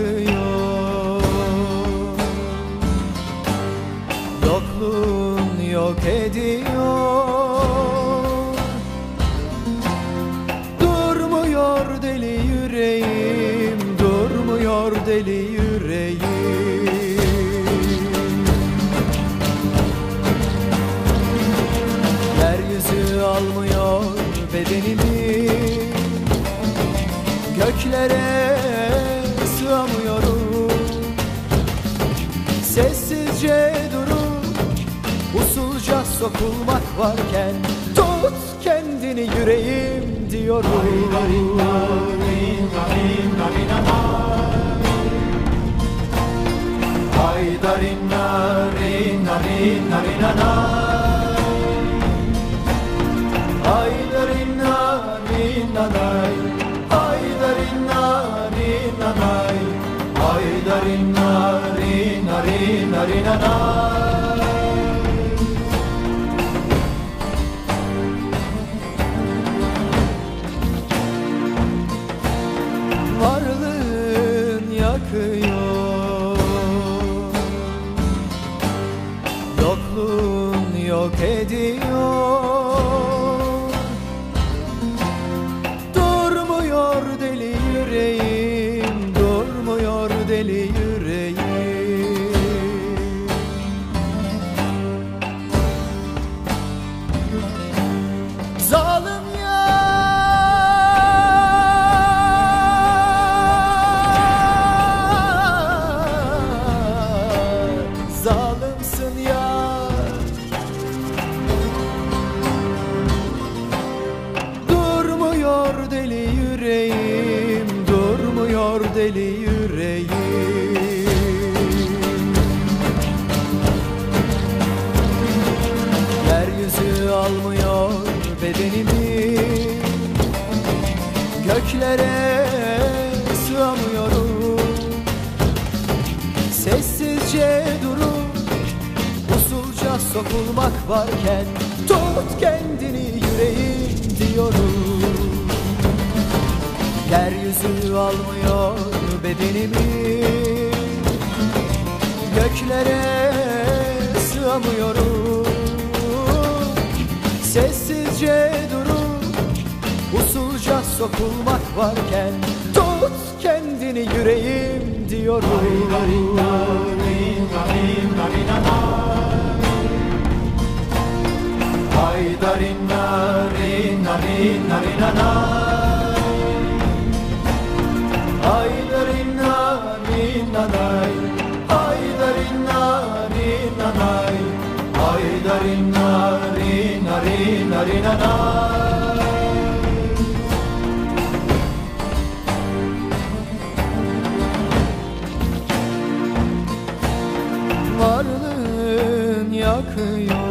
yakıyor, yokluğun yok ediyor. Durmuyor deli yüreğim, durmuyor deli yüreğim. Yeryüzü almıyor bedenimi, göklere sığamıyorum. Sessizce durup usulca sokulmak varken tut kendini yüreğim diyorum. Haydarinna rinna rinna rinna, haydarinna rinna nay, haydarinna rinna nay, haydarinna rinna rinna rinna nay. Varlığın yakıyor, yokluğun yok ediyor. Durmuyor deli yüreğim, durmuyor deli yüreğim. Zalim zalimsin ya. Durmuyor deli yüreğim, durmuyor deli yüreğim. Yeryüzü almıyor bedenimi, göklere sığamıyorum. Sessizce durup usulca sokulmak varken tut kendini yüreğim diyorum. Yeryüzü almıyor bedenimi, göklere sığamıyorum. Sessizce durup usulca sokulmak varken tut kendini yüreğim diyorum. Haydarinna rinna rinna rinna nay, haydarinna rinna nay, haydarinna rinna nay, haydarinna rinna rinna rinna nay. Varlığın yakıyor,